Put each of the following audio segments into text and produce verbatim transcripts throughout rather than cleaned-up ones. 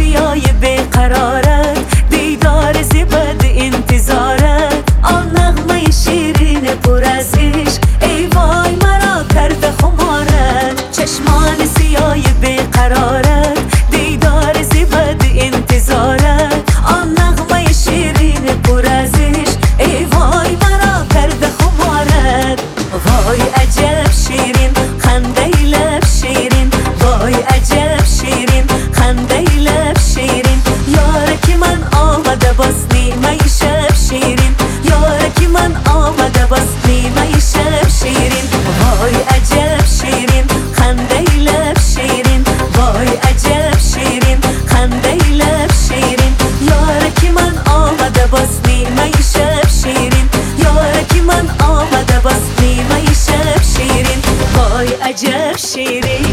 سیای بیقرارت، دیدار زیبد انتظارت، آن نغمه شیرین پر از عشق، ای وای مرا کرده خمارت. چشمان سیای بیقرارت، دیدار زیبد انتظارت، آن نغمه شیرین پر از عشق، ای وای مرا کرده خمارت. وای عجب شیرین خنده لب شیرین، وای عجب شیرین خنده لب شیرین، یارکی من آمده باز نیمه شب شیرین، یارکی من آمده باز نیمه شب شیرین. وای عجب شیرین خنده لب شیرین، وای عجب شیرین خنده لب شیرین، یارکی من آمده باز نیمه شب شیرین، یارکی من آمده باز نیمه شب شیرین. وای عجب شیرین.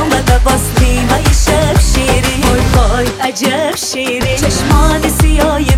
عجب شیرین چشمان سیای